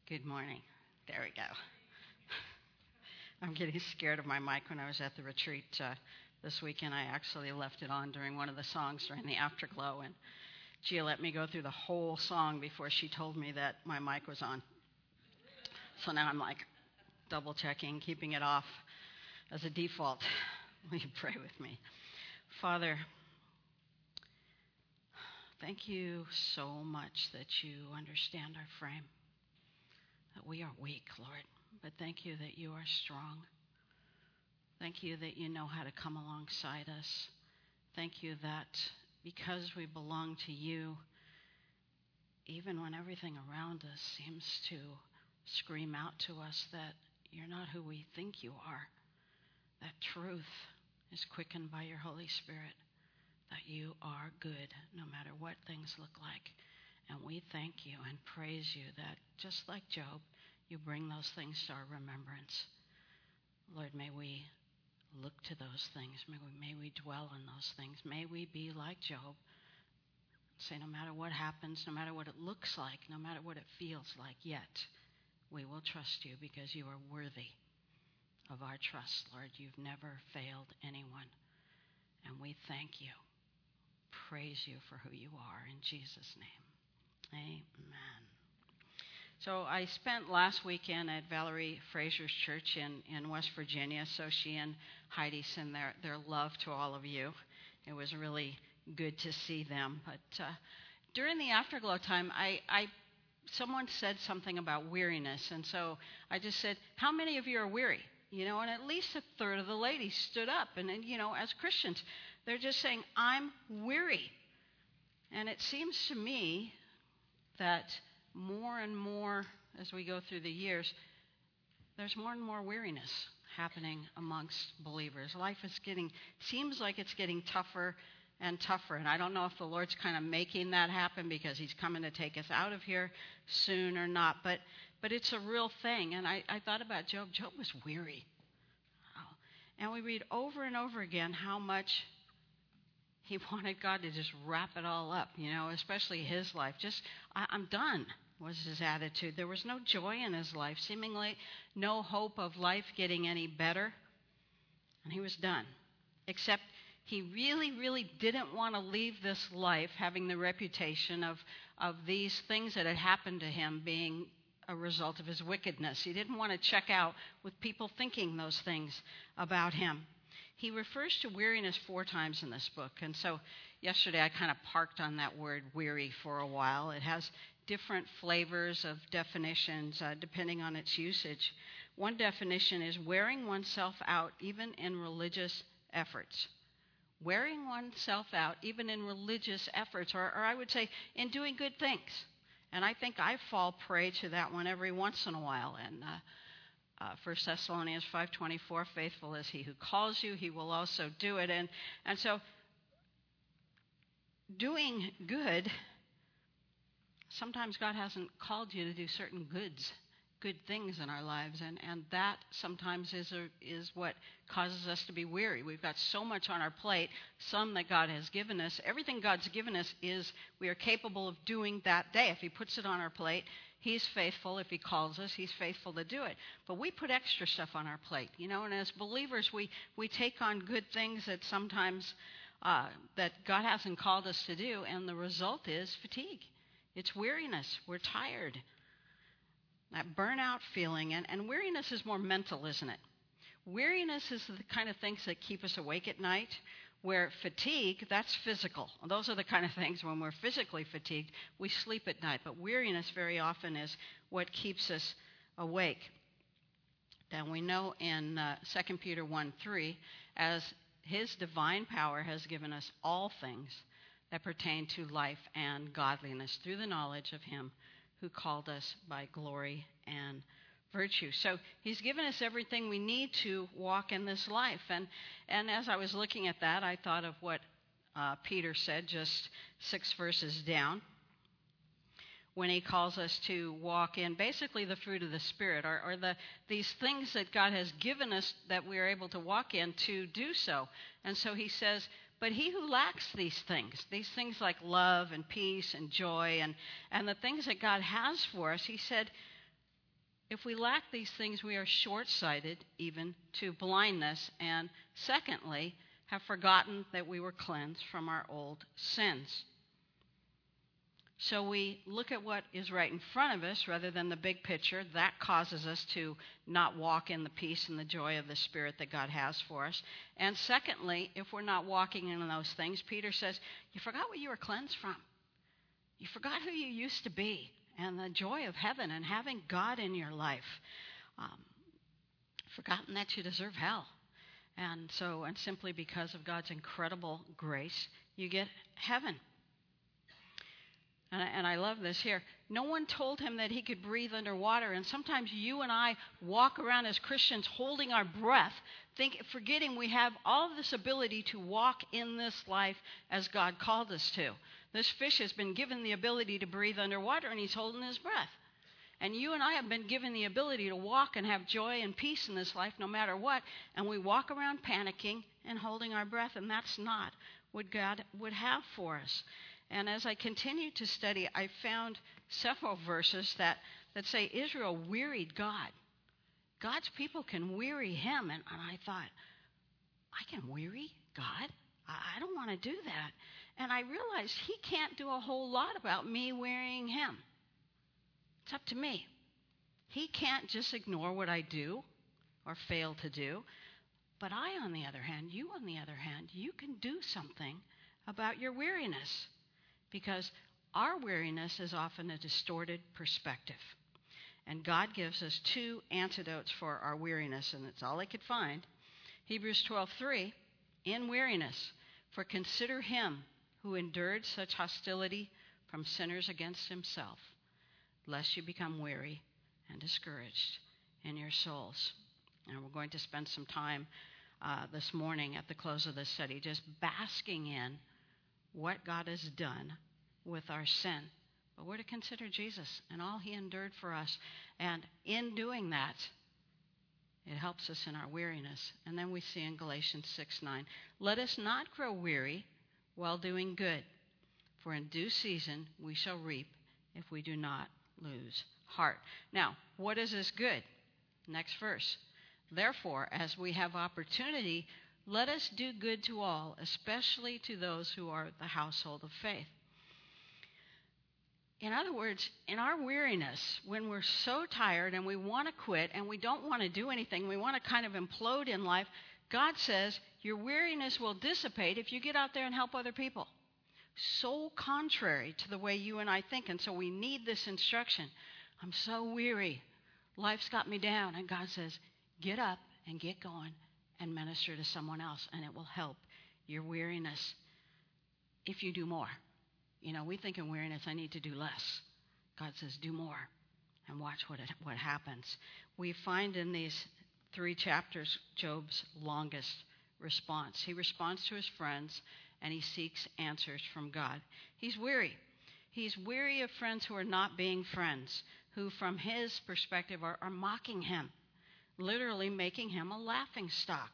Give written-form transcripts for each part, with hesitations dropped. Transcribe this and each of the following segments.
Good morning. There we go. I'm getting scared of my mic. When I was at the retreat this weekend, I actually left it on during one of the songs during the afterglow, and Gia let me go through the whole song before she told me that my mic was on. So now I'm like double checking, keeping it off as a default. Will you pray with me? Father, thank you so much that you understand our frame, that we are weak, Lord, but thank you that you are strong. Thank you that you know how to come alongside us. Thank you that because we belong to you, even when everything around us seems to scream out to us that you're not who we think you are, that truth is quickened by your Holy Spirit, that you are good no matter what things look like. And we thank you and praise you that just like Job, you bring those things to our remembrance. Lord, may we look to those things. May we dwell on those things. May we be like Job. Say no matter what happens, no matter what it looks like, no matter what it feels like, yet we will trust you because you are worthy of our trust, Lord. You've never failed anyone. And we thank you. Praise you for who you are in Jesus' name. Amen. So I spent last weekend at Valerie Fraser's church in West Virginia. So she and Heidi send their love to all of you. It was really good to see them. But during the afterglow time, someone said something about weariness. And so I just said, how many of you are weary? And at least a third of the ladies stood up. And then, as Christians, they're just saying, I'm weary. And it seems to me that more and more as we go through the years, there's more and more weariness happening amongst believers. Life seems like it's getting tougher and tougher. And I don't know if the Lord's kind of making that happen because he's coming to take us out of here soon or not. But it's a real thing. And I thought about Job. Job was weary. And we read over and over again how much he wanted God to just wrap it all up, especially his life. I'm done was his attitude. There was no joy in his life, seemingly no hope of life getting any better. And he was done. Except he really, really didn't want to leave this life having the reputation of these things that had happened to him being a result of his wickedness. He didn't want to check out with people thinking those things about him. He refers to weariness 4 times in this book. And so yesterday I kind of parked on that word weary for a while. It has different flavors of definitions depending on its usage. One definition is wearing oneself out even in religious efforts. Wearing oneself out even in religious efforts, or I would say in doing good things. And I think I fall prey to that one every once in a while. And 1 Thessalonians 5:24, faithful is he who calls you, he will also do it. And so doing good, sometimes God hasn't called you to do certain good things in our lives. And that sometimes is what causes us to be weary. We've got so much on our plate, some that God has given us. Everything God's given us is we are capable of doing that day. If he puts it on our plate, he's faithful. If he calls us, he's faithful to do it. But we put extra stuff on our plate, and as believers, we take on good things that sometimes that God hasn't called us to do, and the result is fatigue. It's weariness. We're tired. That burnout feeling, and weariness is more mental, isn't it? Weariness is the kind of things that keep us awake at night, where fatigue, that's physical. Those are the kind of things when we're physically fatigued, we sleep at night. But weariness very often is what keeps us awake. Then we know in 2 Peter 1:3, as his divine power has given us all things that pertain to life and godliness through the knowledge of him who called us by glory and virtue. So he's given us everything we need to walk in this life. And as I was looking at that, I thought of what Peter said just 6 verses down when he calls us to walk in basically the fruit of the Spirit, or these things that God has given us that we are able to walk in to do so. And so he says, but he who lacks these things like love and peace and joy and the things that God has for us, he said, If we lack these things, we are short-sighted, even to blindness, and secondly, have forgotten that we were cleansed from our old sins. So we look at what is right in front of us rather than the big picture. That causes us to not walk in the peace and the joy of the Spirit that God has for us. And secondly, if we're not walking in those things, Peter says, you forgot what you were cleansed from. You forgot who you used to be and the joy of heaven and having God in your life. Forgotten that you deserve hell. And simply because of God's incredible grace, you get heaven. And I love this here. No one told him that he could breathe underwater. And sometimes you and I walk around as Christians holding our breath, forgetting we have all of this ability to walk in this life as God called us to. This fish has been given the ability to breathe underwater, and he's holding his breath. And you and I have been given the ability to walk and have joy and peace in this life no matter what. And we walk around panicking and holding our breath, and that's not what God would have for us. And as I continued to study, I found several verses that say Israel wearied God. God's people can weary him. And I thought, I can weary God? I don't want to do that. And I realized he can't do a whole lot about me wearying him. It's up to me. He can't just ignore what I do or fail to do. But I, on the other hand, you on the other hand, you can do something about your weariness. Because our weariness is often a distorted perspective. And God gives us two antidotes for our weariness, and it's all I could find. Hebrews 12:3, in weariness, for consider him who endured such hostility from sinners against himself, lest you become weary and discouraged in your souls. And we're going to spend some time this morning at the close of this study just basking in what God has done with our sin. But we're to consider Jesus and all he endured for us. And in doing that, it helps us in our weariness. And then we see in Galatians 6:9, let us not grow weary while doing good, for in due season we shall reap if we do not lose heart. Now, what is this good? Next verse. Therefore, as we have opportunity, let us do good to all, especially to those who are the household of faith. In other words, in our weariness, when we're so tired and we want to quit and we don't want to do anything, we want to kind of implode in life, God says your weariness will dissipate if you get out there and help other people. So contrary to the way you and I think, and so we need this instruction. I'm so weary. Life's got me down. And God says, get up and get going and minister to someone else, and it will help your weariness if you do more. You know, we think in weariness, I need to do less. God says, do more, and watch what happens. We find in these 3 chapters Job's longest response. He responds to his friends, and he seeks answers from God. He's weary. He's weary of friends who are not being friends, who from his perspective are mocking him, literally making him a laughing stock.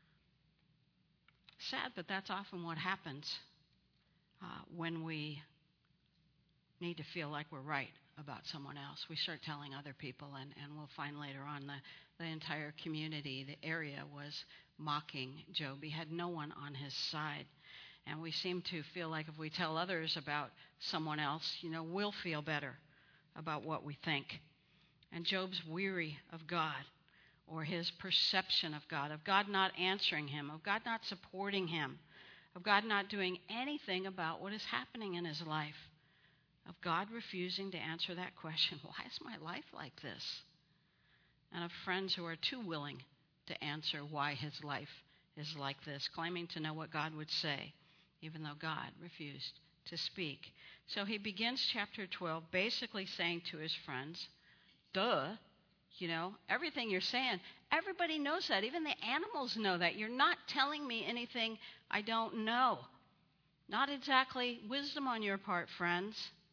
Sad, but that's often what happens when we need to feel like we're right about someone else. We start telling other people, and we'll find later on the entire community, the area was mocking Job. He had no one on his side. And we seem to feel like if we tell others about someone else, we'll feel better about what we think. And Job's weary of God, or his perception of God not answering him, of God not supporting him, of God not doing anything about what is happening in his life, of God refusing to answer that question, why is my life like this? And of friends who are too willing to answer why his life is like this, claiming to know what God would say, even though God refused to speak. So he begins chapter 12 basically saying to his friends, duh, everything you're saying, everybody knows that. Even the animals know that. You're not telling me anything I don't know. Not exactly wisdom on your part, friends.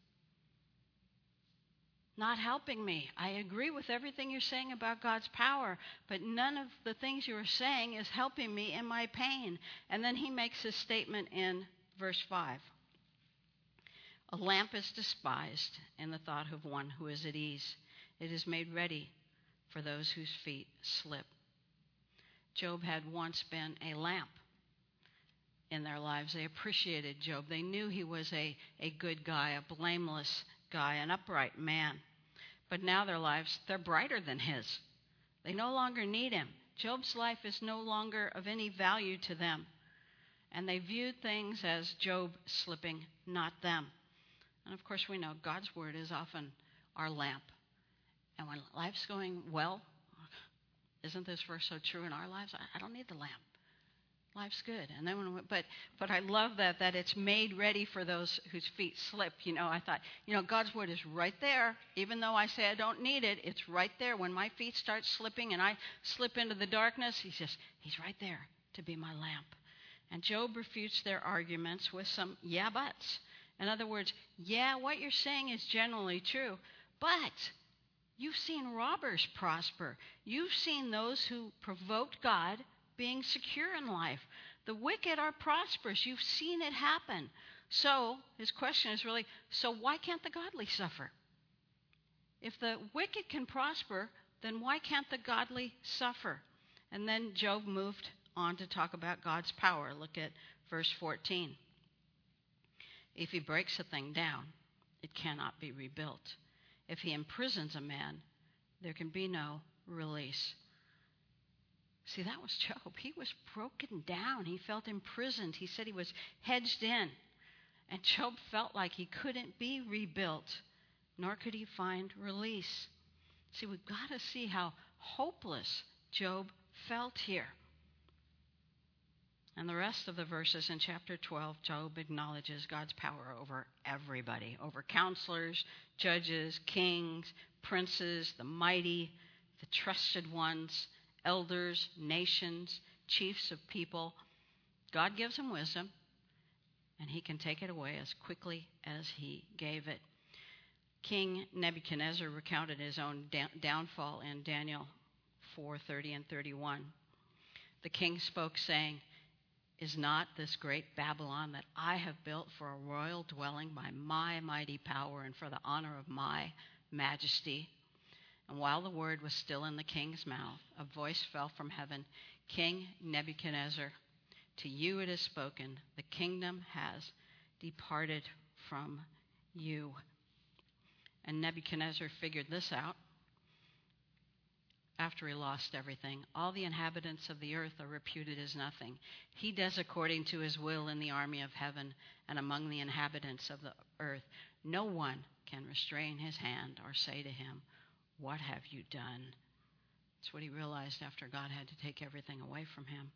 Not helping me. I agree with everything you're saying about God's power, but none of the things you're saying is helping me in my pain. And then he makes this statement in verse 5. A lamp is despised in the thought of one who is at ease. It is made ready for those whose feet slip. Job had once been a lamp in their lives. They appreciated Job. They knew he was a good guy, a blameless guy, an upright man. But now their lives, they're brighter than his. They no longer need him. Job's life is no longer of any value to them. And they viewed things as Job slipping, not them. And of course, we know God's word is often our lamp. And when life's going well, isn't this verse so true in our lives? I don't need the lamp. Life's good. And then but I love that it's made ready for those whose feet slip. I thought, God's word is right there. Even though I say I don't need it, it's right there. When my feet start slipping and I slip into the darkness, he's right there to be my lamp. And Job refutes their arguments with some yeah buts. In other words, yeah, what you're saying is generally true, but you've seen robbers prosper. You've seen those who provoked God being secure in life. The wicked are prosperous. You've seen it happen. So his question is really, so why can't the godly suffer? If the wicked can prosper, then why can't the godly suffer? And then Job moved on to talk about God's power. Look at verse 14. If he breaks a thing down, it cannot be rebuilt. If he imprisons a man, there can be no release. See, that was Job. He was broken down. He felt imprisoned. He said he was hedged in. And Job felt like he couldn't be rebuilt, nor could he find release. See, we've got to see how hopeless Job felt here. And the rest of the verses in chapter 12, Job acknowledges God's power over everybody, over counselors, judges, kings, princes, the mighty, the trusted ones, elders, nations, chiefs of people. God gives him wisdom, and he can take it away as quickly as he gave it. King Nebuchadnezzar recounted his own downfall in Daniel 4:30 and 31. The king spoke, saying, "Is not this great Babylon that I have built for a royal dwelling by my mighty power and for the honor of my majesty?" And while the word was still in the king's mouth, a voice fell from heaven, "King Nebuchadnezzar, to you it is spoken, the kingdom has departed from you." And Nebuchadnezzar figured this out. After he lost everything, all the inhabitants of the earth are reputed as nothing. He does according to his will in the army of heaven and among the inhabitants of the earth. No one can restrain his hand or say to him, "What have you done?" That's what he realized after God had to take everything away from him.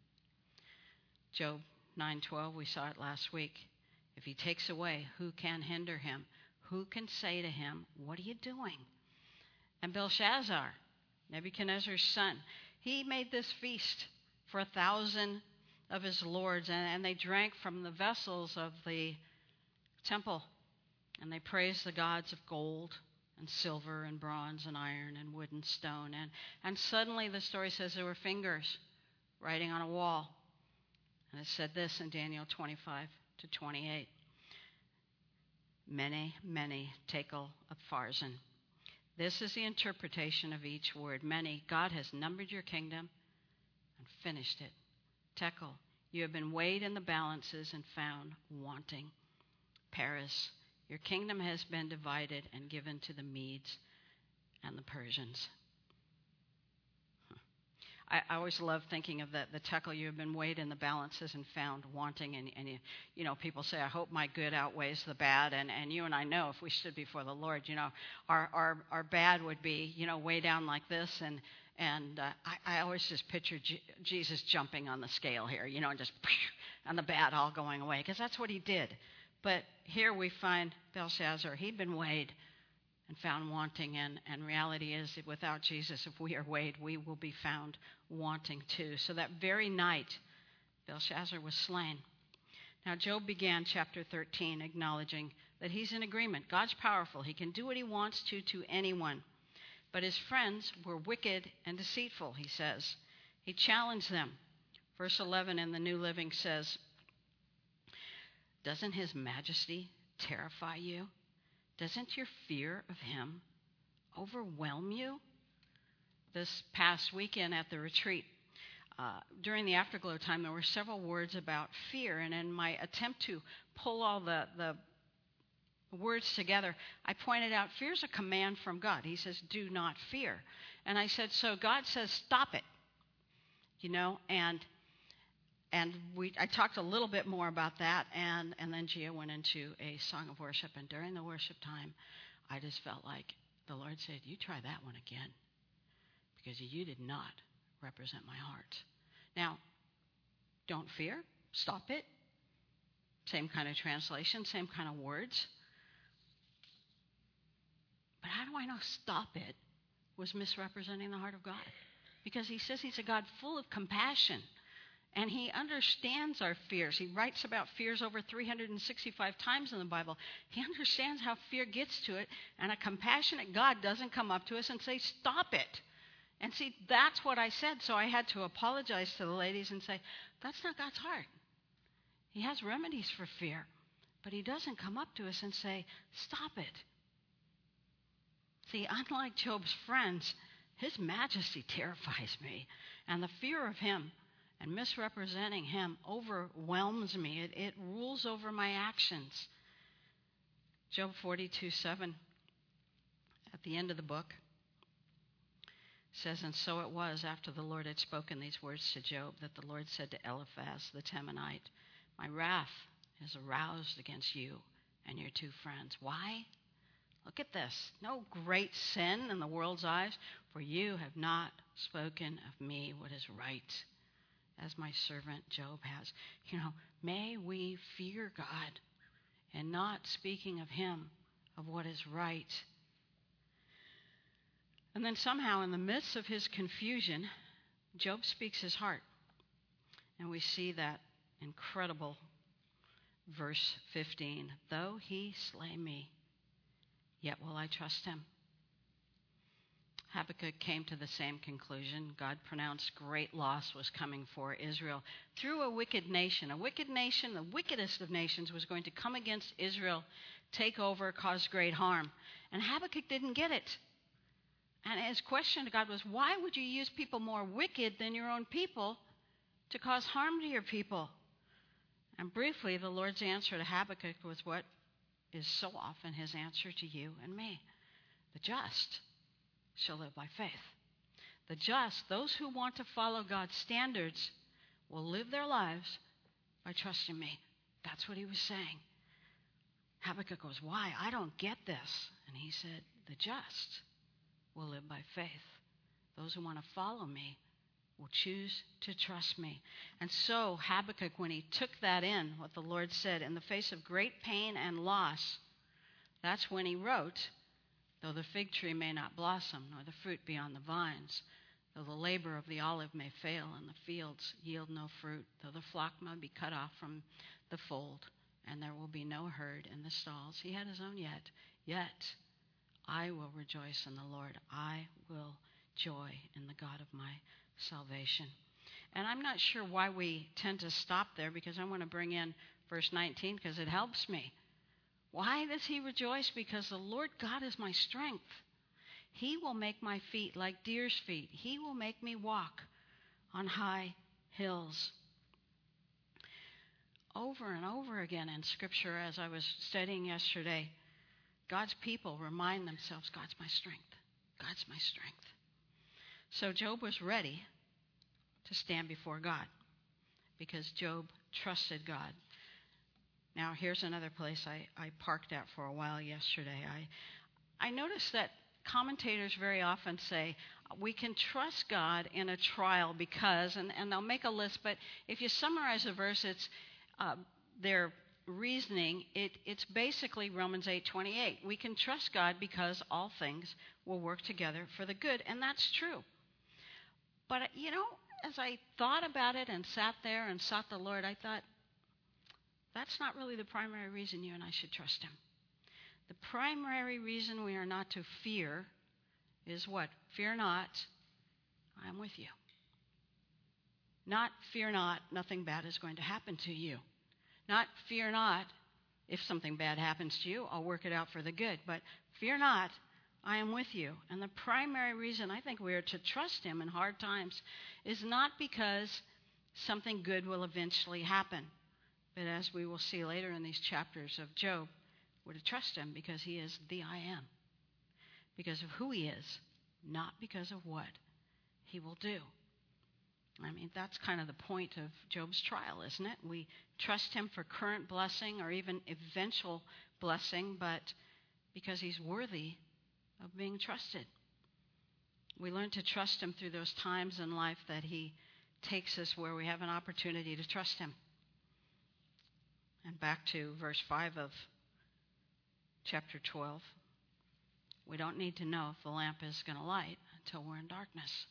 Job 9:12, we saw it last week. If he takes away, who can hinder him? Who can say to him, "What are you doing?" And Belshazzar, Nebuchadnezzar's son, he made this feast for 1,000 of his lords, and they drank from the vessels of the temple, and they praised the gods of gold and silver and bronze and iron and wood and stone. And suddenly the story says there were fingers writing on a wall. And it said this in Daniel 25-28. Mene, mene, tekel, upharsin. This is the interpretation of each word. Mene, God has numbered your kingdom and finished it. Tekel, you have been weighed in the balances and found wanting. Peres, your kingdom has been divided and given to the Medes and the Persians. I always love thinking of the tekel, you have been weighed in the balances and found wanting. And people say, I hope my good outweighs the bad. And you and I know if we stood before the Lord, our bad would be, way down like this. And I always just picture Jesus jumping on the scale here, and just, and the bad all going away, because that's what he did. But here we find Belshazzar, he'd been weighed and found wanting, and reality is that without Jesus, if we are weighed, we will be found wanting too. So that very night, Belshazzar was slain. Now, Job began chapter 13 acknowledging that he's in agreement. God's powerful. He can do what he wants to anyone. But his friends were wicked and deceitful, he says. He challenged them. Verse 11 in the New Living says, "Doesn't his majesty terrify you? Doesn't your fear of him overwhelm you?" this past weekend at the retreat, during the afterglow time, there were several words about fear. And in my attempt to pull all the words together, I pointed out fear's a command from God. He says, do not fear. And I said, so God says, stop it. I talked a little bit more about that, and then Gia went into a song of worship. And during the worship time, I just felt like the Lord said, you try that one again, because you did not represent my heart. Now, don't fear, stop it. Same kind of translation, same kind of words. But how do I know stop it was misrepresenting the heart of God? Because he says he's a God full of compassion. And he understands our fears. He writes about fears over 365 times in the Bible. He understands how fear gets to it. And a compassionate God doesn't come up to us and say, stop it. And see, that's what I said. So I had to apologize to the ladies and say, that's not God's heart. He has remedies for fear. But he doesn't come up to us and say, stop it. See, unlike Job's friends, his majesty terrifies me. And the fear of him and misrepresenting him overwhelms me. It rules over my actions. Job 42:7, at the end of the book, says, and so it was after the Lord had spoken these words to Job that the Lord said to Eliphaz the Temanite, my wrath is aroused against you and your two friends. Why? Look at this. No great sin in the world's eyes, for you have not spoken of me what is right, as my servant Job has. May we fear God and not speaking of him, of what is right. And then somehow in the midst of his confusion, Job speaks his heart. And we see that incredible verse 15. Though he slay me, yet will I trust him. Habakkuk came to the same conclusion. God pronounced great loss was coming for Israel through a wicked nation. A wicked nation, the wickedest of nations, was going to come against Israel, take over, cause great harm. And Habakkuk didn't get it. And his question to God was, why would you use people more wicked than your own people to cause harm to your people? And briefly, the Lord's answer to Habakkuk was what is so often his answer to you and me. The just shall live by faith. The just, those who want to follow God's standards, will live their lives by trusting me. That's what he was saying. Habakkuk goes, why? I don't get this. And he said, the just will live by faith. Those who want to follow me will choose to trust me. And so Habakkuk, when he took that in, what the Lord said, in the face of great pain and loss, that's when he wrote, though the fig tree may not blossom, nor the fruit be on the vines, though the labor of the olive may fail, and the fields yield no fruit, though the flock may be cut off from the fold, and there will be no herd in the stalls. He had his own yet I will rejoice in the Lord. I will joy in the God of my salvation. And I'm not sure why we tend to stop there, because I want to bring in verse 19 because it helps me. Why does he rejoice? Because the Lord God is my strength. He will make my feet like deer's feet. He will make me walk on high hills. Over and over again in Scripture, as I was studying yesterday, God's people remind themselves, God's my strength. God's my strength. So Job was ready to stand before God because Job trusted God. Now, here's another place I parked at for a while yesterday. I noticed that commentators very often say, we can trust God in a trial because, and they'll make a list, but if you summarize the verse, it's their reasoning, it's basically Romans 8:28. We can trust God because all things will work together for the good, and that's true. But, as I thought about it and sat there and sought the Lord, I thought, that's not really the primary reason you and I should trust him. The primary reason we are not to fear is what? Fear not, I am with you. Not fear not, nothing bad is going to happen to you. Not fear not, if something bad happens to you, I'll work it out for the good. But fear not, I am with you. And the primary reason I think we are to trust him in hard times is not because something good will eventually happen, but as we will see later in these chapters of Job, we're to trust him because he is the I am, because of who he is, not because of what he will do. I mean, that's kind of the point of Job's trial, isn't it? We trust him for current blessing or even eventual blessing, but because he's worthy of being trusted. We learn to trust him through those times in life that he takes us where we have an opportunity to trust him. And back to verse 5 of chapter 12. We don't need to know if the lamp is going to light until we're in darkness.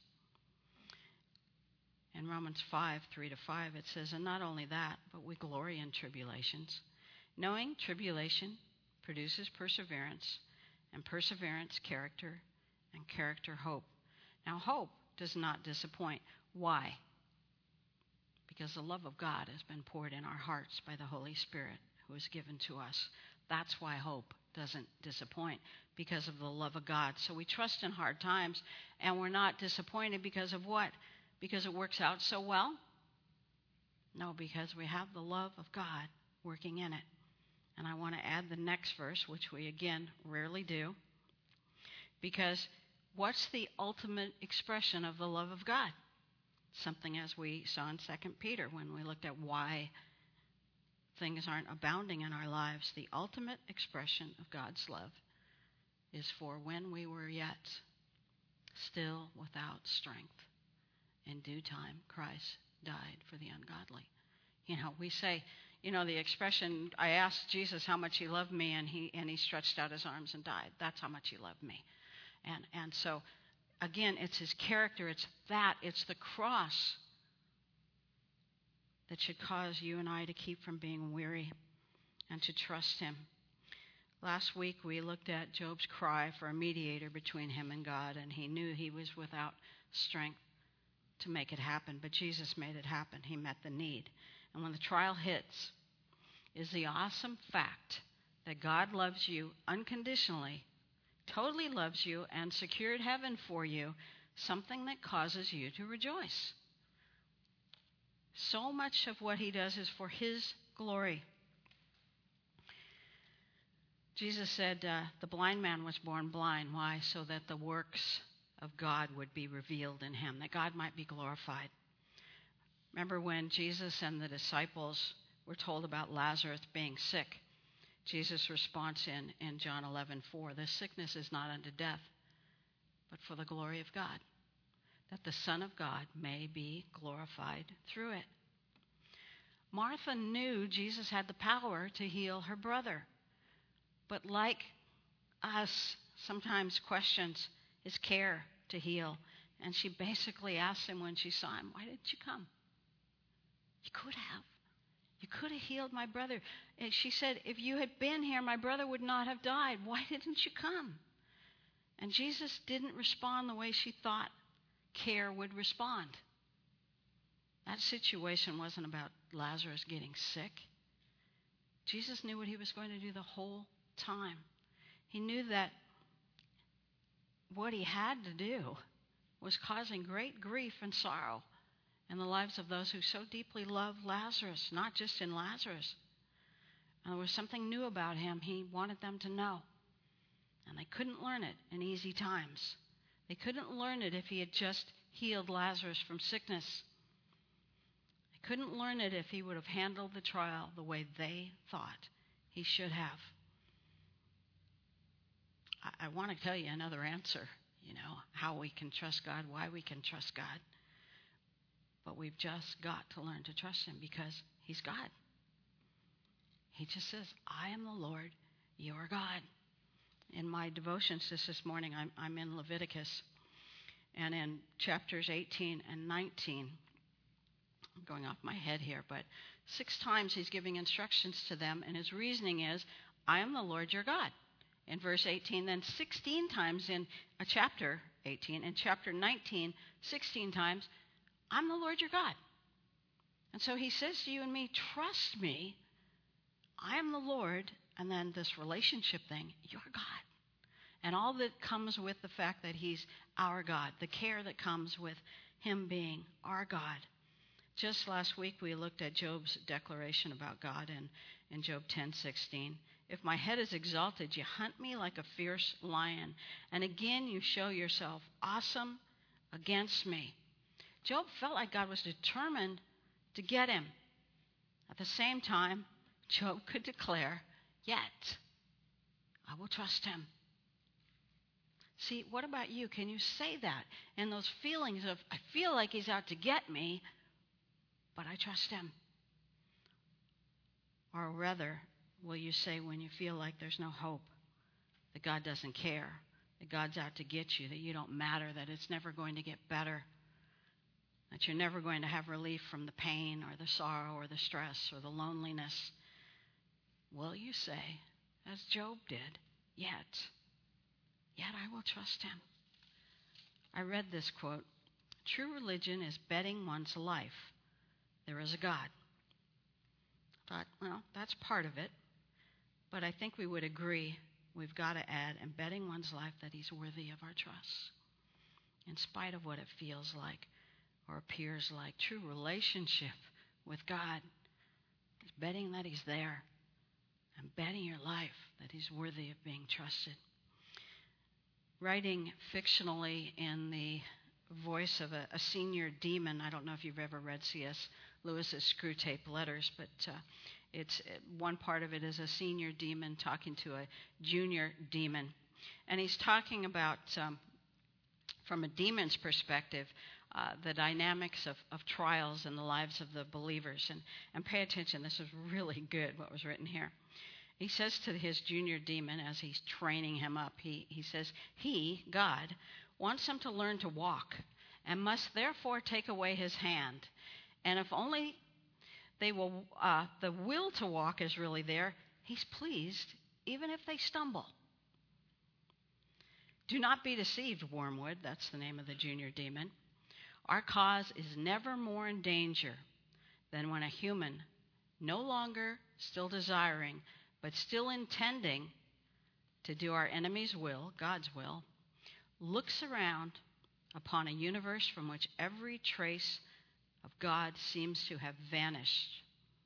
In Romans 5, 3-5, it says, and not only that, but we glory in tribulations, knowing tribulation produces perseverance, and perseverance, character, and character, hope. Now, hope does not disappoint. Why? Because the love of God has been poured in our hearts by the Holy Spirit who is given to us. That's why hope doesn't disappoint, because of the love of God. So we trust in hard times, and we're not disappointed because of what? Because it works out so well? No, because we have the love of God working in it. And I want to add the next verse, which we again rarely do, because what's the ultimate expression of the love of God? Something as we saw in 2 Peter when we looked at why things aren't abounding in our lives. The ultimate expression of God's love is for when we were yet still without strength, in due time Christ died for the ungodly. You know, we say, you know, the expression, I asked Jesus how much he loved me, and he stretched out his arms and died. That's how much he loved me. And so, again, it's his character. It's the cross that should cause you and I to keep from being weary and to trust him. Last week, we looked at Job's cry for a mediator between him and God, and he knew he was without strength to make it happen, but Jesus made it happen. He met the need. And when the trial hits, is the awesome fact that God loves you unconditionally, totally loves you, and secured heaven for you, something that causes you to rejoice. So much of what he does is for his glory. Jesus said the blind man was born blind. Why? So that the works of God would be revealed in him, that God might be glorified. Remember when Jesus and the disciples were told about Lazarus being sick? Jesus' response in John 11:4, this sickness is not unto death, but for the glory of God, that the Son of God may be glorified through it. Martha knew Jesus had the power to heal her brother, but like us, sometimes questions his care to heal. And she basically asked him when she saw him, why didn't you come? You could have. You could have healed my brother. And she said, if you had been here, my brother would not have died. Why didn't you come? And Jesus didn't respond the way she thought care would respond. That situation wasn't about Lazarus getting sick. Jesus knew what he was going to do the whole time. He knew that what he had to do was causing great grief and sorrow in the lives of those who so deeply loved Lazarus, not just in Lazarus. And there was something new about him he wanted them to know. And they couldn't learn it in easy times. They couldn't learn it if he had just healed Lazarus from sickness. They couldn't learn it if he would have handled the trial the way they thought he should have. I want to tell you another answer, how we can trust God, why we can trust God. But we've just got to learn to trust him because he's God. He just says, I am the Lord, your God. In my devotions this morning, I'm in Leviticus. And in chapters 18 and 19, I'm going off my head here, but 6 times he's giving instructions to them, and his reasoning is, I am the Lord your God. In verse 18, then 16 times in chapter 18, in chapter 19, 16 times, I'm the Lord your God. And so he says to you and me, trust me, I am the Lord, and then this relationship thing, you're God. and all that comes with the fact that he's our God, the care that comes with him being our God. Just last week we looked at Job's declaration about God in Job 10:16. If my head is exalted, you hunt me like a fierce lion, and again you show yourself awesome against me. Job felt like God was determined to get him. At the same time, Job could declare, yet I will trust him. See, what about you? Can you say that? And those feelings of, I feel like he's out to get me, but I trust him. Or rather, will you say when you feel like there's no hope, that God doesn't care, that God's out to get you, that you don't matter, that it's never going to get better, that you're never going to have relief from the pain or the sorrow or the stress or the loneliness? Will you say, as Job did, yet I will trust him? I read this quote, true religion is betting one's life there is a God. I thought, well, that's part of it, but I think we would agree we've got to add, and betting one's life that he's worthy of our trust. In spite of what it feels like or appears like, true relationship with God is betting that he's there and betting your life that he's worthy of being trusted. Writing fictionally in the voice of a senior demon, I don't know if you've ever read C.S. Lewis's Screwtape Letters, but it's one part of it is a senior demon talking to a junior demon. And he's talking about, from a demon's perspective, the dynamics of trials in the lives of the believers. And pay attention, this is really good, what was written here. He says to his junior demon as he's training him up, he says, he, God, wants him to learn to walk and must therefore take away his hand. And if only the will to walk is really there, he's pleased even if they stumble. Do not be deceived, Wormwood, that's the name of the junior demon. Our cause is never more in danger than when a human, no longer still desiring, but still intending to do our enemy's will, God's will, looks around upon a universe from which every trace of God seems to have vanished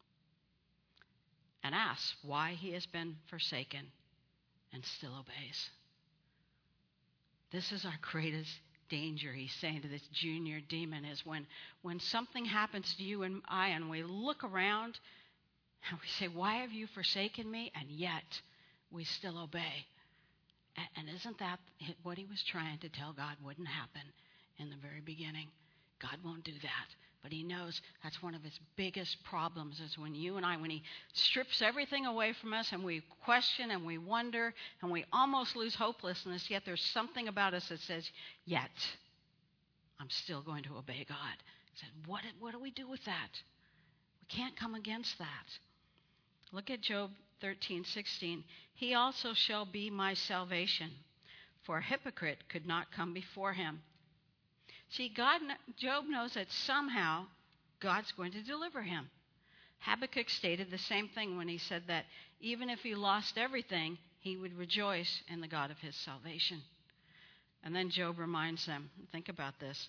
and asks why he has been forsaken and still obeys. This is our greatest danger, he's saying to this junior demon, is when something happens to you and I and we look around and we say, why have you forsaken me? And yet we still obey. And isn't that what he was trying to tell God wouldn't happen in the very beginning? God won't do that. But he knows that's one of his biggest problems is when you and I, when he strips everything away from us and we question and we wonder and we almost lose hopelessness, yet there's something about us that says, yet I'm still going to obey God. He said, what do we do with that? We can't come against that. Look at Job 13:16. He also shall be my salvation, for a hypocrite could not come before him. See, Job knows that somehow God's going to deliver him. Habakkuk stated the same thing when he said that even if he lost everything, he would rejoice in the God of his salvation. And then Job reminds them, think about this.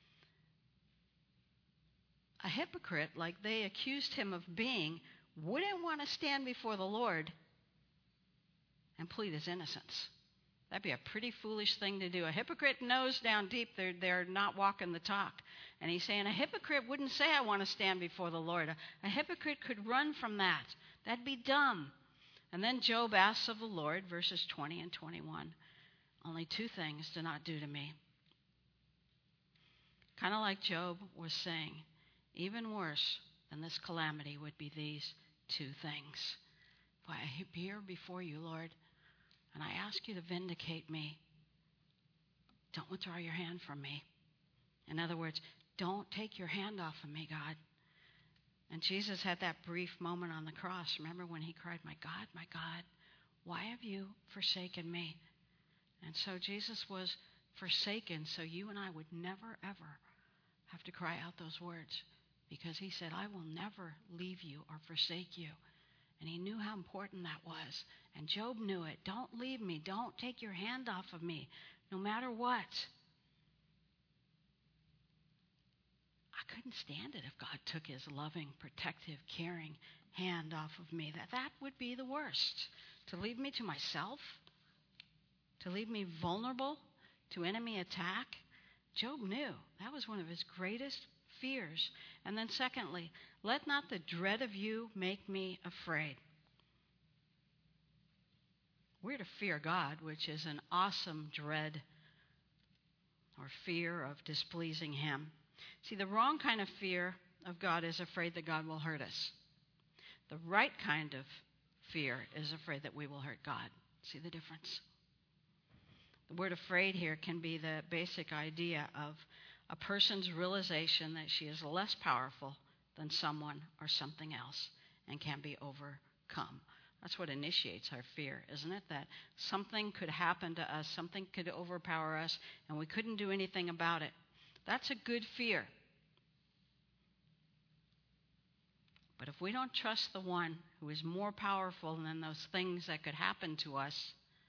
A hypocrite, like they accused him of being, wouldn't want to stand before the Lord and plead his innocence. That'd be a pretty foolish thing to do. A hypocrite knows down deep they're not walking the talk. And he's saying a hypocrite wouldn't say, I want to stand before the Lord. A hypocrite could run from that. That'd be dumb. And then Job asks of the Lord, verses 20 and 21, only two things do not do to me. Kind of like Job was saying, even worse than this calamity would be these two things. Why, I appear before you, Lord, and I ask you to vindicate me. Don't withdraw your hand from me. In other words, don't take your hand off of me, God. And Jesus had that brief moment on the cross. Remember when he cried, my God, why have you forsaken me? And so Jesus was forsaken so you and I would never, ever have to cry out those words. Because he said, I will never leave you or forsake you. And he knew how important that was. And Job knew it. Don't leave me. Don't take your hand off of me, no matter what. I couldn't stand it if God took his loving, protective, caring hand off of me. That would be the worst. To leave me to myself, to leave me vulnerable to enemy attack. Job knew that was one of his greatest fears. And then secondly, let not the dread of you make me afraid. We're to fear God, which is an awesome dread or fear of displeasing him. See, the wrong kind of fear of God is afraid that God will hurt us. The right kind of fear is afraid that we will hurt God. See the difference? The word afraid here can be the basic idea of a person's realization that she is less powerful than someone or something else and can be overcome. That's what initiates our fear, isn't it? That something could happen to us, something could overpower us, and we couldn't do anything about it. That's a good fear. But if we don't trust the one who is more powerful than those things that could happen to us,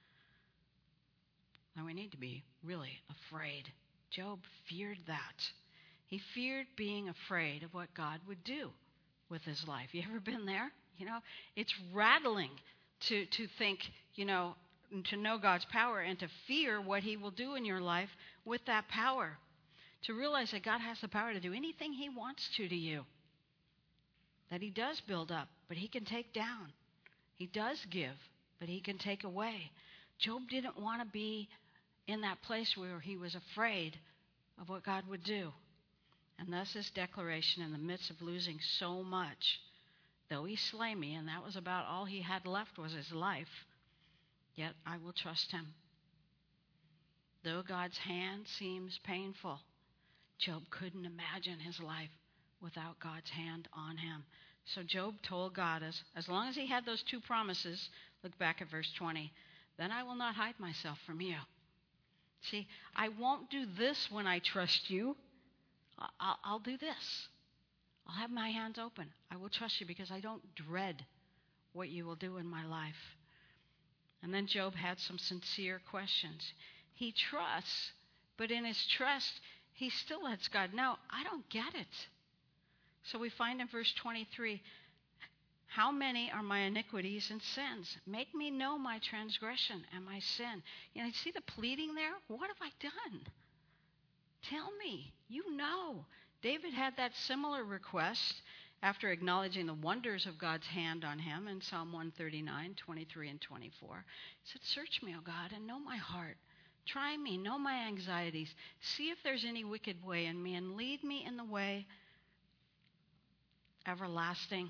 then we need to be really afraid. Job feared that. He feared being afraid of what God would do with his life. You ever been there? It's rattling to think, to know God's power and to fear what he will do in your life with that power. To realize that God has the power to do anything he wants to you. That he does build up, but he can take down. He does give, but he can take away. Job didn't want to be in that place where he was afraid of what God would do. And thus his declaration in the midst of losing so much, though he slay me, and that was about all he had left was his life, yet I will trust him. Though God's hand seems painful, Job couldn't imagine his life without God's hand on him. So Job told God, as long as he had those two promises, look back at verse 20, then I will not hide myself from you. See, I won't do this when I trust you. I'll do this. I'll have my hands open. I will trust you because I don't dread what you will do in my life. And then Job had some sincere questions. He trusts, but in his trust, he still lets God know, I don't get it. So we find in verse 23, how many are my iniquities and sins? Make me know my transgression and my sin. You see the pleading there? What have I done? Tell me. You know. David had that similar request after acknowledging the wonders of God's hand on him in Psalm 139, 23 and 24. He said, search me, O God, and know my heart. Try me, know my anxieties. See if there's any wicked way in me, and lead me in the way everlasting.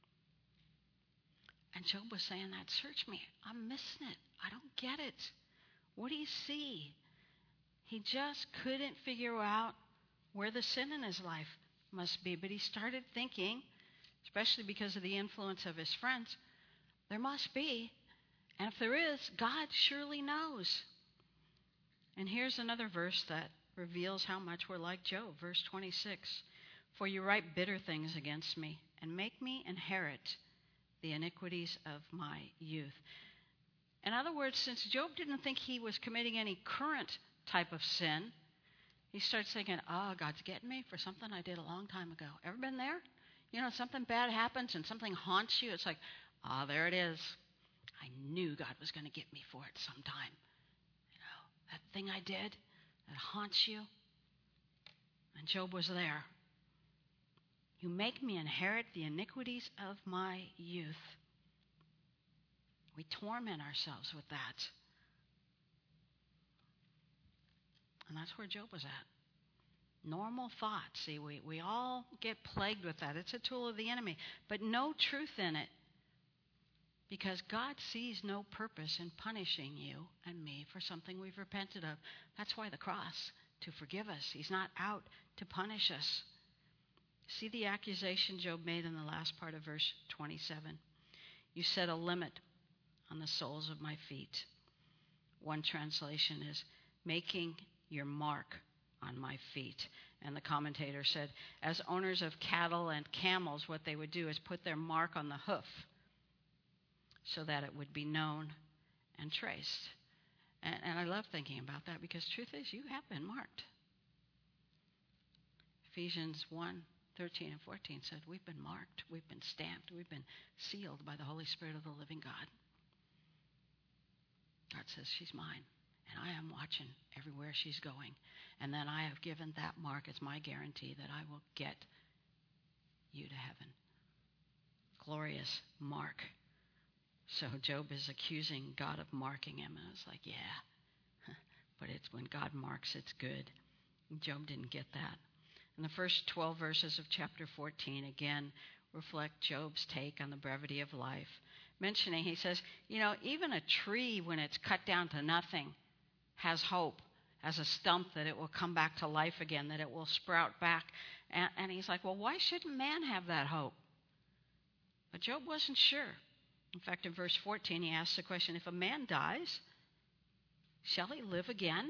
And Job was saying that, search me. I'm missing it. I don't get it. What do you see? He just couldn't figure out where the sin in his life must be. But he started thinking, especially because of the influence of his friends, there must be. And if there is, God surely knows. And here's another verse that reveals how much we're like Job. Verse 26. For you write bitter things against me and make me inherit the iniquities of my youth. In other words, since Job didn't think he was committing any current type of sin, he starts thinking, God's getting me for something I did a long time ago. Ever been there? Something bad happens and something haunts you. It's like, there it is. I knew God was going to get me for it sometime. That thing I did that haunts you. And Job was there. You make me inherit the iniquities of my youth. We torment ourselves with that. And that's where Job was at. Normal thoughts. See, we all get plagued with that. It's a tool of the enemy. But no truth in it. Because God sees no purpose in punishing you and me for something we've repented of. That's why the cross, to forgive us. He's not out to punish us. See the accusation Job made in the last part of verse 27. You set a limit on the soles of my feet. One translation is making your mark on my feet. And the commentator said, as owners of cattle and camels, what they would do is put their mark on the hoof so that it would be known and traced. And I love thinking about that because truth is, you have been marked. Ephesians 1:13 and 14 said, we've been marked, we've been stamped, we've been sealed by the Holy Spirit of the living God. God says, she's mine, and I am watching everywhere she's going. And then I have given that mark as my guarantee that I will get you to heaven. Glorious mark. So Job is accusing God of marking him, and I was like, yeah, but it's when God marks, it's good. Job didn't get that. And the first 12 verses of chapter 14 again reflect Job's take on the brevity of life. Mentioning, he says, even a tree when it's cut down to nothing has hope, as a stump that it will come back to life again, that it will sprout back. And he's like, well, why shouldn't man have that hope? But Job wasn't sure. In fact, in verse 14, he asks the question, if a man dies, shall he live again?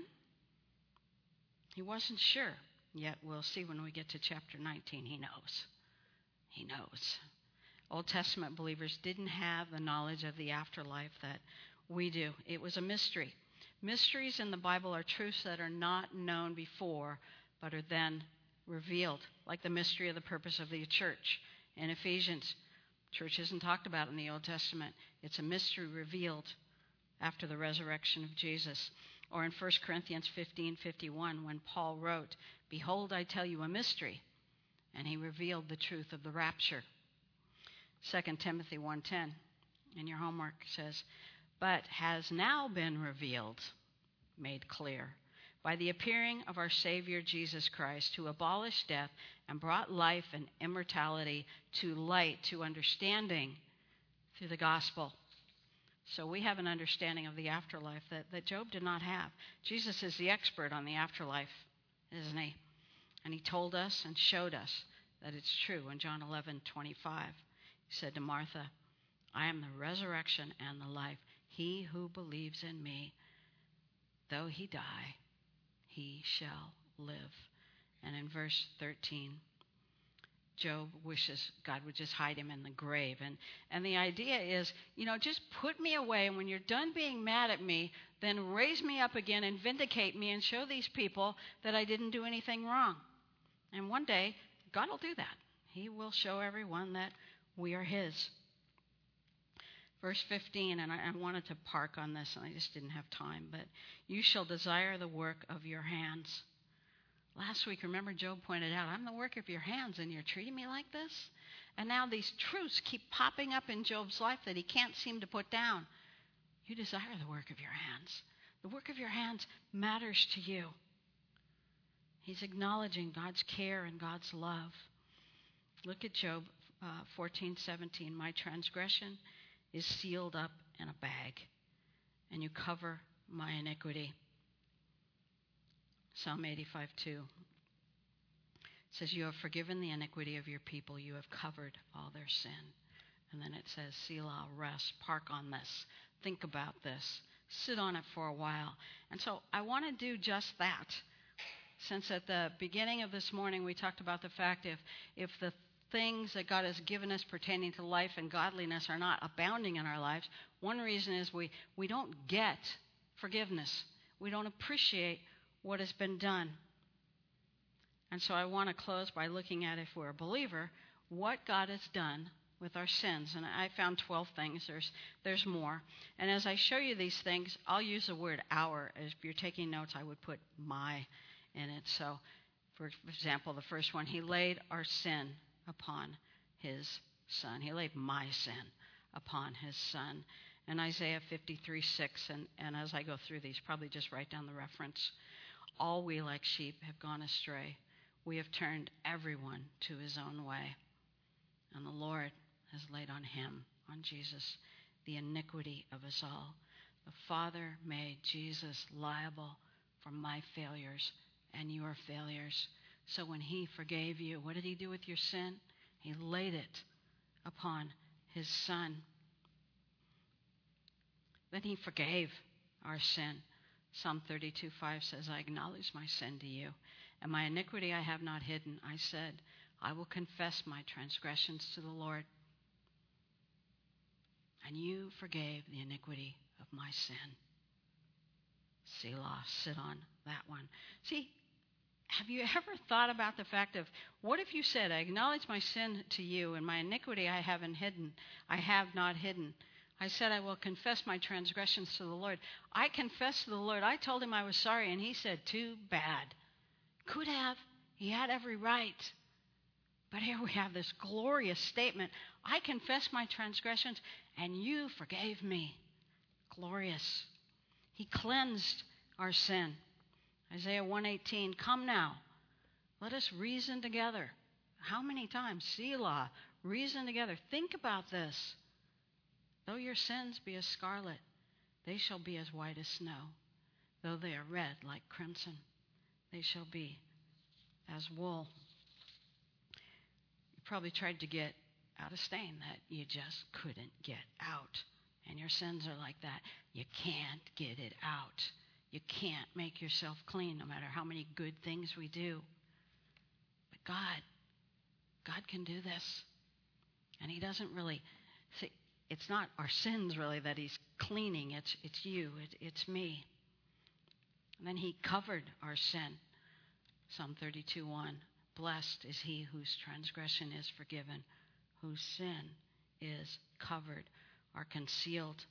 He wasn't sure. Yet we'll see when we get to chapter 19, he knows. He knows. Old Testament believers didn't have the knowledge of the afterlife that we do. It was a mystery. Mysteries in the Bible are truths that are not known before, but are then revealed, like the mystery of the purpose of the church. In Ephesians, church isn't talked about in the Old Testament. It's a mystery revealed after the resurrection of Jesus. Or in 1 Corinthians 15:51, when Paul wrote, behold, I tell you a mystery, and he revealed the truth of the rapture. 2 Timothy 1:10 in your homework says, but has now been revealed, made clear, by the appearing of our Savior Jesus Christ, who abolished death and brought life and immortality to light, to understanding through the gospel. So we have an understanding of the afterlife that Job did not have. Jesus is the expert on the afterlife, isn't he? And he told us and showed us that it's true in John 11:25. He said to Martha, I am the resurrection and the life. He who believes in me, though he die, he shall live. And in verse 13, Job wishes God would just hide him in the grave. And the idea is, just put me away, and when you're done being mad at me, then raise me up again and vindicate me and show these people that I didn't do anything wrong. And one day, God will do that. He will show everyone that we are his. Verse 15, and I wanted to park on this, and I just didn't have time, but you shall desire the work of your hands. Last week, remember, Job pointed out, I'm the work of your hands, and you're treating me like this? And now these truths keep popping up in Job's life that he can't seem to put down. You desire the work of your hands. The work of your hands matters to you. He's acknowledging God's care and God's love. Look at Job 14:17. My transgression is sealed up in a bag, and you cover my iniquity. Psalm 85:2 says, you have forgiven the iniquity of your people. You have covered all their sin. And then it says, Selah, rest, park on this. Think about this. Sit on it for a while. And so I want to do just that. Since at the beginning of this morning we talked about the fact if the things that God has given us pertaining to life and godliness are not abounding in our lives, one reason is we don't get forgiveness. We don't appreciate what has been done. And so I want to close by looking at, if we're a believer, what God has done with our sins. And I found 12 things. There's more. And as I show you these things, I'll use the word our. If you're taking notes, I would put my in it. So, for example, the first one, he laid our sin upon his son. He laid my sin upon his son. And Isaiah 53:6, and as I go through these, probably just write down the reference. All we like sheep have gone astray. We have turned everyone to his own way. And the Lord has laid on him, on Jesus, the iniquity of us all. The Father made Jesus liable for my failures and your failures. So when he forgave you, what did he do with your sin? He laid it upon his son. Then he forgave our sin. Psalm 32:5 says, I acknowledge my sin to you, and my iniquity I have not hidden. I said, I will confess my transgressions to the Lord. and you forgave the iniquity of my sin. Selah, sit on that one. See, have you ever thought about the fact of, what if you said, I acknowledge my sin to you, and my iniquity I have not hidden. I said I will confess my transgressions to the Lord. I confessed to the Lord. I told him I was sorry, and he said, too bad. Could have. He had every right. But here we have this glorious statement. I confess my transgressions, and you forgave me. Glorious. He cleansed our sin. Isaiah 1:18, come now, let us reason together. How many times? Selah, reason together. Think about this. Though your sins be as scarlet, they shall be as white as snow. Though they are red like crimson, they shall be as wool. You probably tried to get out a stain that you just couldn't get out. And your sins are like that. You can't get it out. You can't make yourself clean no matter how many good things we do. But God can do this. And he doesn't really, see, it's not our sins really that he's cleaning. It's you, it's me. And then he covered our sin. Psalm 32:1, blessed is he whose transgression is forgiven, whose sin is covered or concealed.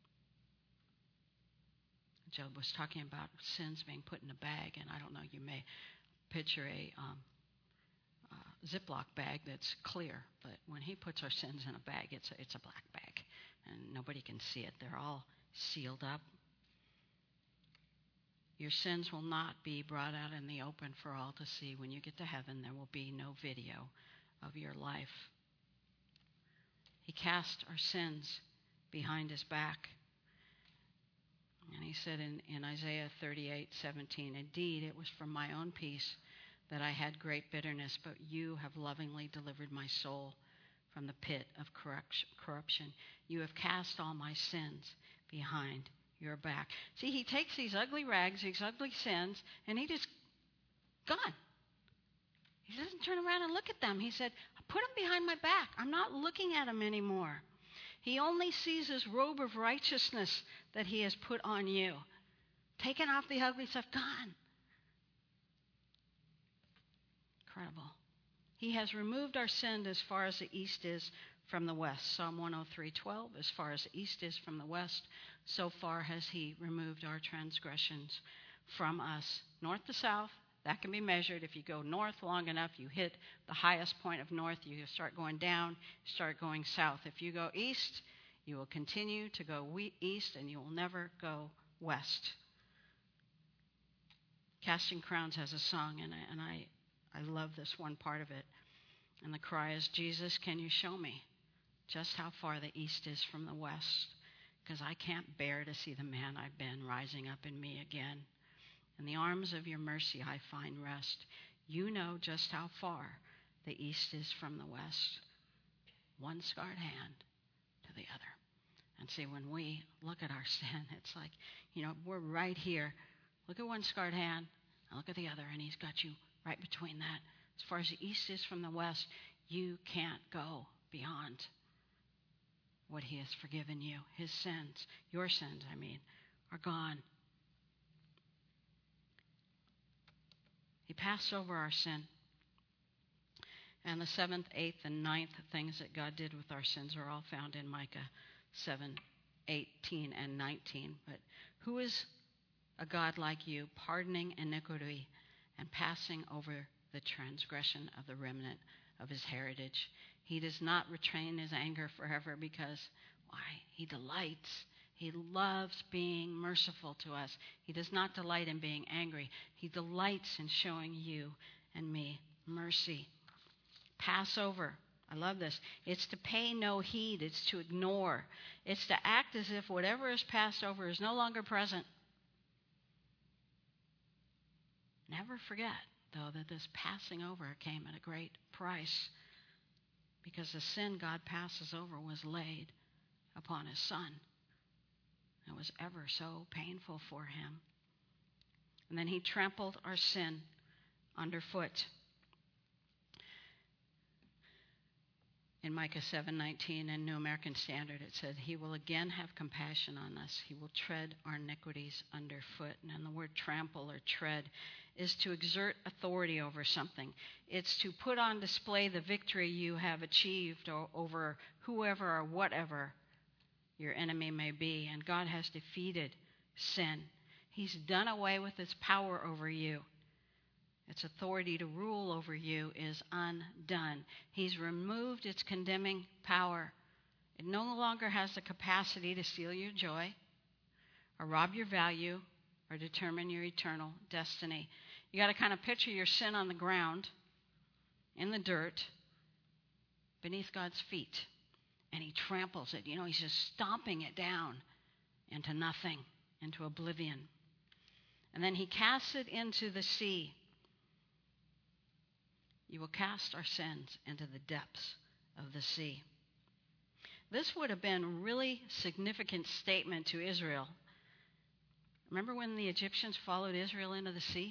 Job was talking about sins being put in a bag, and I don't know, you may picture a Ziploc bag that's clear, but when he puts our sins in a bag, it's a black bag, and nobody can see it. They're all sealed up. Your sins will not be brought out in the open for all to see. When you get to heaven, there will be no video of your life. He cast our sins behind his back. And he said in Isaiah 38:17, indeed, it was for my own peace that I had great bitterness, but you have lovingly delivered my soul from the pit of corruption. You have cast all my sins behind your back. See, he takes these ugly rags, these ugly sins, and he just gone. He doesn't turn around and look at them. He said, put them behind my back. I'm not looking at them anymore. He only sees his robe of righteousness that he has put on you. Taken off the ugly stuff, gone. Incredible. He has removed our sin as far as the east is from the west. Psalm 103:12, as far as the east is from the west, so far has he removed our transgressions from us. North to south, that can be measured. If you go north long enough, you hit the highest point of north, you start going down, start going south. If you go east, you will continue to go east, and you will never go west. Casting Crowns has a song, and I love this one part of it. And the cry is, Jesus, can you show me just how far the east is from the west? Because I can't bear to see the man I've been rising up in me again. In the arms of your mercy I find rest. You know just how far the east is from the west. One scarred hand to the other. And see, when we look at our sin, it's like, we're right here. Look at one scarred hand, and look at the other, and he's got you right between that. As far as the east is from the west, you can't go beyond what he has forgiven you. His sins, your sins, are gone. He passed over our sin. And the 7th, 8th, and 9th things that God did with our sins are all found in Micah 7:18 and 19. But who is a God like you, pardoning iniquity and passing over the transgression of the remnant of his heritage? He does not retain his anger forever because, why? He delights. He loves being merciful to us. He does not delight in being angry. He delights in showing you and me mercy. Passover. I love this. It's to pay no heed. It's to ignore. It's to act as if whatever is passed over is no longer present. Never forget, though, that this passing over came at a great price, because the sin God passes over was laid upon his Son. It was ever so painful for him. And then he trampled our sin underfoot. In Micah 7:19 in New American Standard, it said, He will again have compassion on us. He will tread our iniquities underfoot. And the word trample or tread is to exert authority over something. It's to put on display the victory you have achieved over whoever or whatever your enemy may be. And God has defeated sin. He's done away with its power over you. Its authority to rule over you is undone. He's removed its condemning power. It no longer has the capacity to steal your joy or rob your value or determine your eternal destiny. You got to kind of picture your sin on the ground, in the dirt, beneath God's feet. And he tramples it. He's just stomping it down into nothing, into oblivion. And then he casts it into the sea. You will cast our sins into the depths of the sea. This would have been a really significant statement to Israel. Remember when the Egyptians followed Israel into the sea?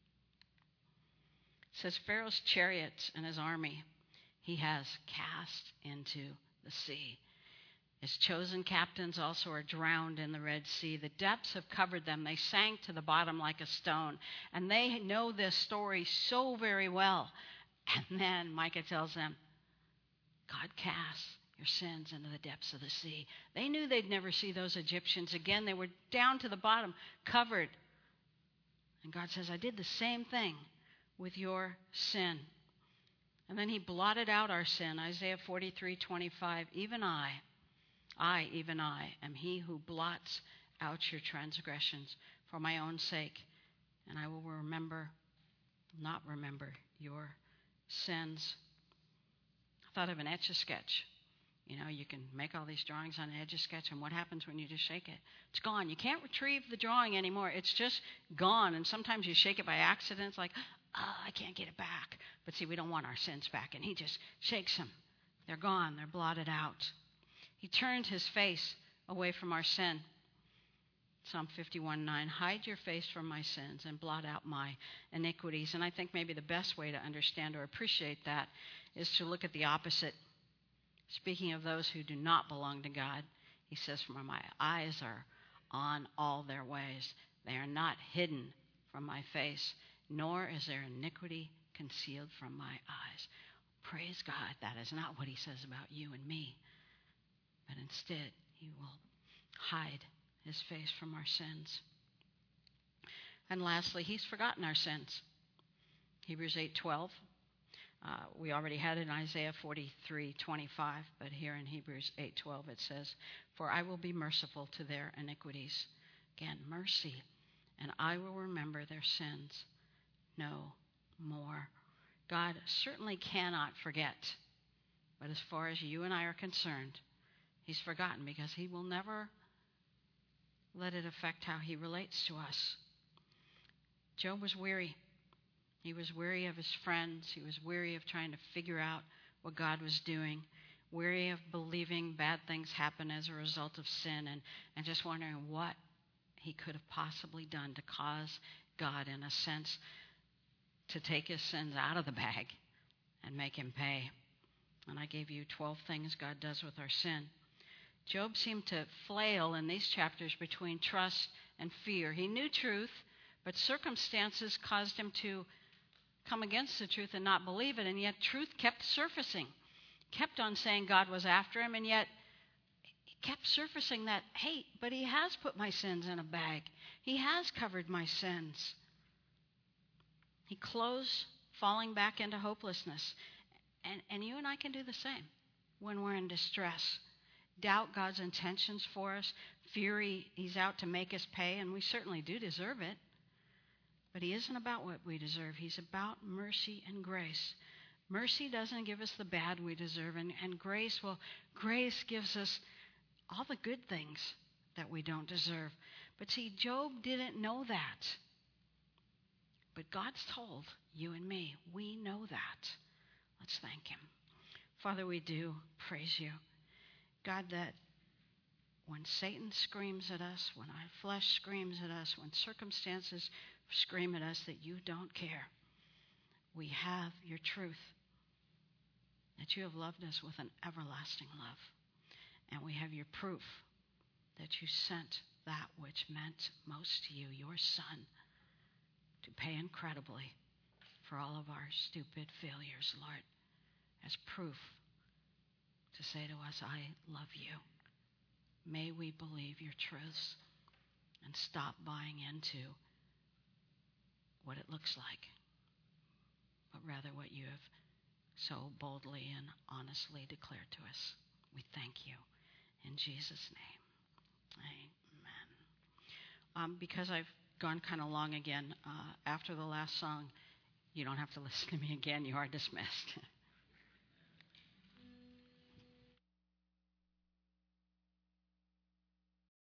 It says Pharaoh's chariots and his army he has cast into the sea. His chosen captains also are drowned in the Red Sea. The depths have covered them. They sank to the bottom like a stone. And they know this story so very well. And then Micah tells them, God casts your sins into the depths of the sea. They knew they'd never see those Egyptians again. They were down to the bottom, covered. And God says, I did the same thing with your sin. And then he blotted out our sin. Isaiah 43:25. Even I, even I, am he who blots out your transgressions for my own sake. And I will not remember your sins. I thought of an Etch-a-Sketch. You can make all these drawings on an Etch-a-Sketch, and what happens when you just shake it? It's gone. You can't retrieve the drawing anymore. It's just gone. And sometimes you shake it by accident. It's like, I can't get it back. But see, we don't want our sins back. And he just shakes them. They're gone. They're blotted out. He turned his face away from our sin. Psalm 51:9, hide your face from my sins and blot out my iniquities. And I think maybe the best way to understand or appreciate that is to look at the opposite. Speaking of those who do not belong to God, he says, for my eyes are on all their ways. They are not hidden from my face, nor is their iniquity concealed from my eyes. Praise God, that is not what he says about you and me. But instead, he will hide his face from our sins. And lastly, he's forgotten our sins. Hebrews 8:12. We already had it in Isaiah 43:25, but here in Hebrews 8:12 it says, for I will be merciful to their iniquities. Again, mercy. And I will remember their sins no more. God certainly cannot forget. But as far as you and I are concerned, he's forgotten because he will never let it affect how he relates to us. Job was weary. He was weary of his friends. He was weary of trying to figure out what God was doing, weary of believing bad things happen as a result of sin, and just wondering what he could have possibly done to cause God, in a sense, to take his sins out of the bag and make him pay. And I gave you 12 things God does with our sin. Job seemed to flail in these chapters between trust and fear. He knew truth, but circumstances caused him to come against the truth and not believe it, and yet truth kept surfacing. Kept on saying God was after him, and yet he kept surfacing that, hey, but he has put my sins in a bag. He has covered my sins. He closed, falling back into hopelessness. And you and I can do the same when we're in distress. Doubt God's intentions for us. Fear he's out to make us pay, and we certainly do deserve it. But he isn't about what we deserve. He's about mercy and grace. Mercy doesn't give us the bad we deserve, and grace gives us all the good things that we don't deserve. But see, Job didn't know that. But God's told you and me, we know that. Let's thank him. Father, we do praise you. God, that when Satan screams at us, when our flesh screams at us, when circumstances scream at us that you don't care, we have your truth. that you have loved us with an everlasting love. And we have your proof that you sent that which meant most to you, your Son, to pay incredibly for all of our stupid failures, Lord, as proof to say to us, I love you. May we believe your truths and stop buying into what it looks like, but rather what you have so boldly and honestly declared to us. We thank you. In Jesus' name, amen. Because I've gone kind of long again, after the last song, you don't have to listen to me again. You are dismissed.